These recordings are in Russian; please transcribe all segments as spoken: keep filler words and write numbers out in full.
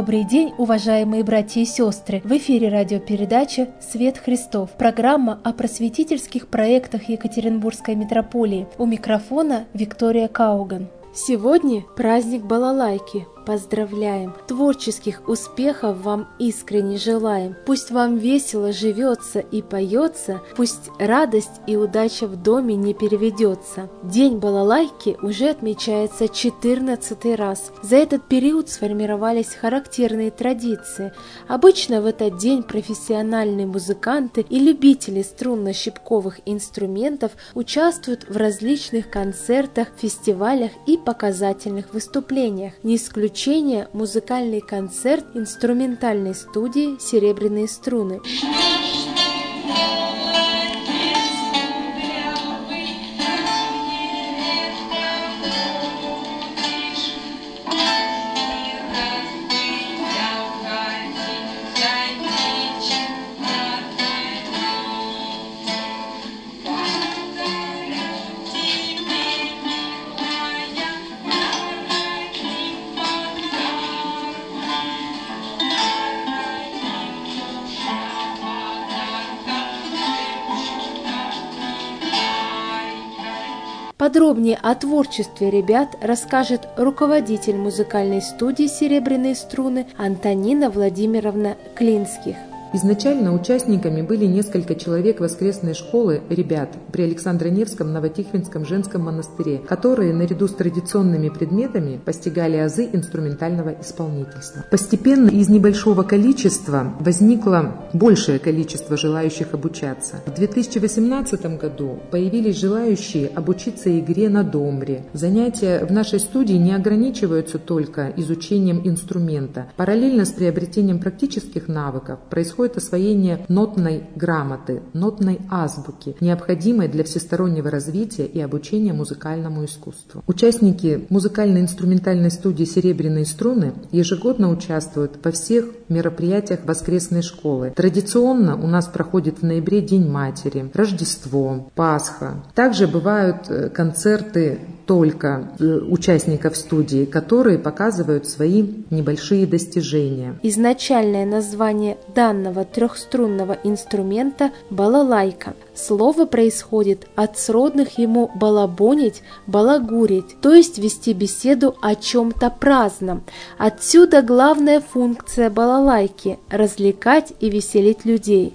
Добрый день, уважаемые братья и сестры! В эфире радиопередача «Свет Христов». Программа о просветительских проектах Екатеринбургской митрополии. У микрофона Виктория Кауган. Сегодня праздник балалайки. Поздравляем! Творческих успехов вам искренне желаем. Пусть вам весело живется и поется, пусть радость и удача в доме не переведется. День балалайки уже отмечается четырнадцатый раз. За этот период сформировались характерные традиции. Обычно в этот день профессиональные музыканты и любители струнно-щипковых инструментов участвуют в различных концертах, фестивалях и показательных выступлениях. Не исключение музыкальный концерт инструментальной студии «Серебряные струны». Подробнее о творчестве ребят расскажет руководитель музыкальной студии «Серебряные струны» Антонина Владимировна Клинских. Изначально участниками были несколько человек воскресной школы ребят при Александро-Невском Новотихвинском женском монастыре, которые наряду с традиционными предметами постигали азы инструментального исполнительства. Постепенно из небольшого количества возникло большее количество желающих обучаться. В две тысячи восемнадцатом году появились желающие обучиться игре на домбре. Занятия в нашей студии не ограничиваются только изучением инструмента. Параллельно с приобретением практических навыков происходит освоение нотной грамоты, нотной азбуки, необходимой для всестороннего развития и обучения музыкальному искусству. Участники музыкально-инструментальной студии «Серебряные струны» ежегодно участвуют во всех мероприятиях воскресной школы. Традиционно у нас проходит в ноябре День матери, Рождество, Пасха. Также бывают концерты только участников студии, которые показывают свои небольшие достижения. Изначальное название данного трехструнного инструмента – балалайка. Слово происходит от сродных ему балабонить, балагурить, то есть вести беседу о чем-то праздном. Отсюда главная функция балалайки – развлекать и веселить людей.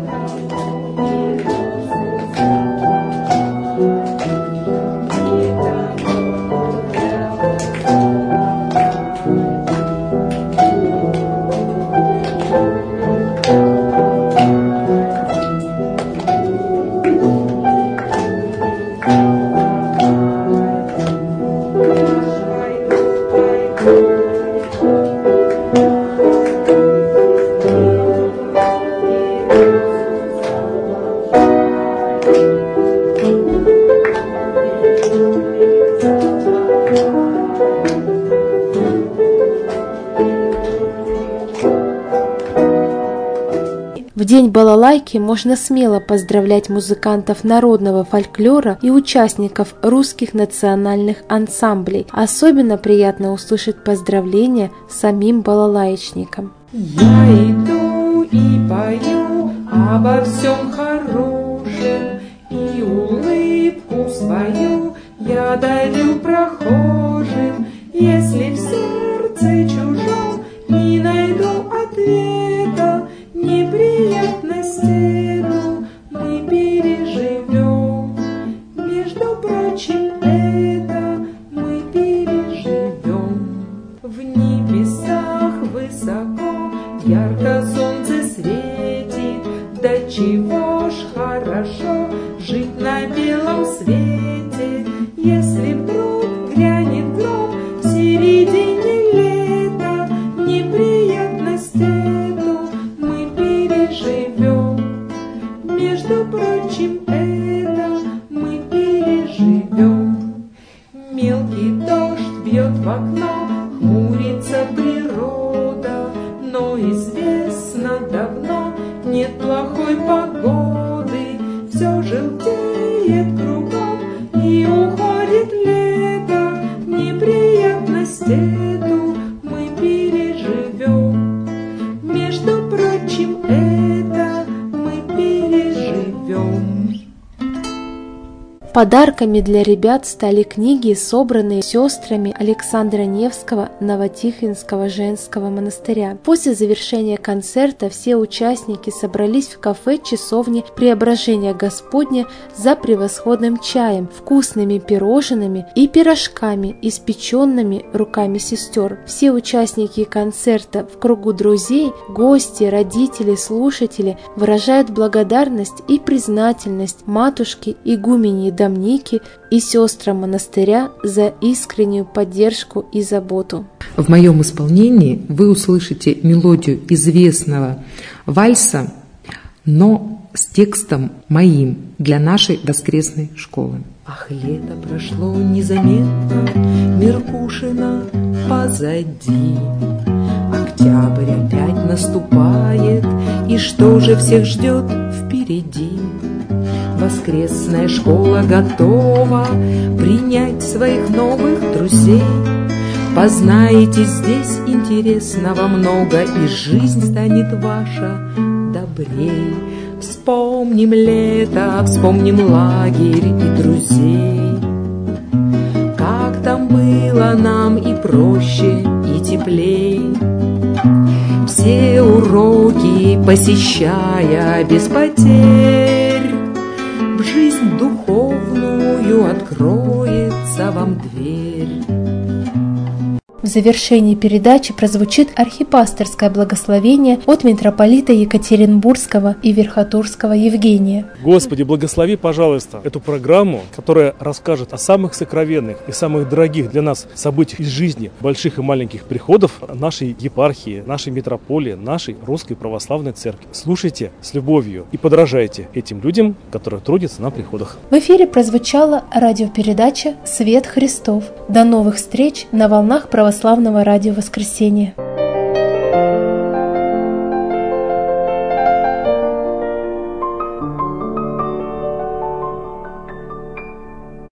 В день балалайки можно смело поздравлять музыкантов народного фольклора и участников русских национальных ансамблей. Особенно приятно услышать поздравления самим балалаечникам. Я иду и пою обо всем хорошем, и улыбку свою я дарю прохожим. Если в сердце чужом не найду ответа, неприятность эту мы переживем. Между прочим, это мы переживем. В небесах высоко ярко солнце светит, да чего ж хорошо жить на белом свете. Если вдруг грянет гром в середине лета, неприятность эту мы переживем. Между прочим, это мы переживем. Мелкий дождь бьет в окно, хмурится природа, но известно давно, нет плохой погоды. Все желтеет кругом и уходит лето, неприятность эту мы переживем. будущем это мы переживем. Подарками для ребят стали книги, собранные сестрами Александра Невского Новотихвинского женского монастыря. После завершения концерта все участники собрались в кафе часовни Преображения Господня за превосходным чаем, вкусными пирожными и пирожками, испеченными руками сестер. Все участники концерта в кругу друзей, гости, родители, слушатели выражают благодарность и признательность матушке игуменьи Домники и сестрам монастыря за искреннюю поддержку и заботу. В моем исполнении вы услышите мелодию известного вальса, но с текстом моим для нашей воскресной школы. Ах, лето прошло незаметно, Меркушина позади. Октябрь опять наступает, и что же всех ждет впереди? Воскресная школа готова принять своих новых друзей. Познаете здесь интересного много, и жизнь станет ваша добрей. Вспомним лето, вспомним лагерь и друзей. Как там было нам и проще, и теплей. Все уроки посещая без потерь, в жизнь духовную откроется вам дверь. В завершении передачи прозвучит архипасторское благословение от митрополита Екатеринбургского и Верхотурского Евгения. Господи, благослови, пожалуйста, эту программу, которая расскажет о самых сокровенных и самых дорогих для нас событиях из жизни больших и маленьких приходов нашей епархии, нашей митрополии, нашей Русской Православной Церкви. Слушайте с любовью и подражайте этим людям, которые трудятся на приходах. В эфире прозвучала радиопередача «Свет Христов». До новых встреч на волнах Православного радио Воскресенья.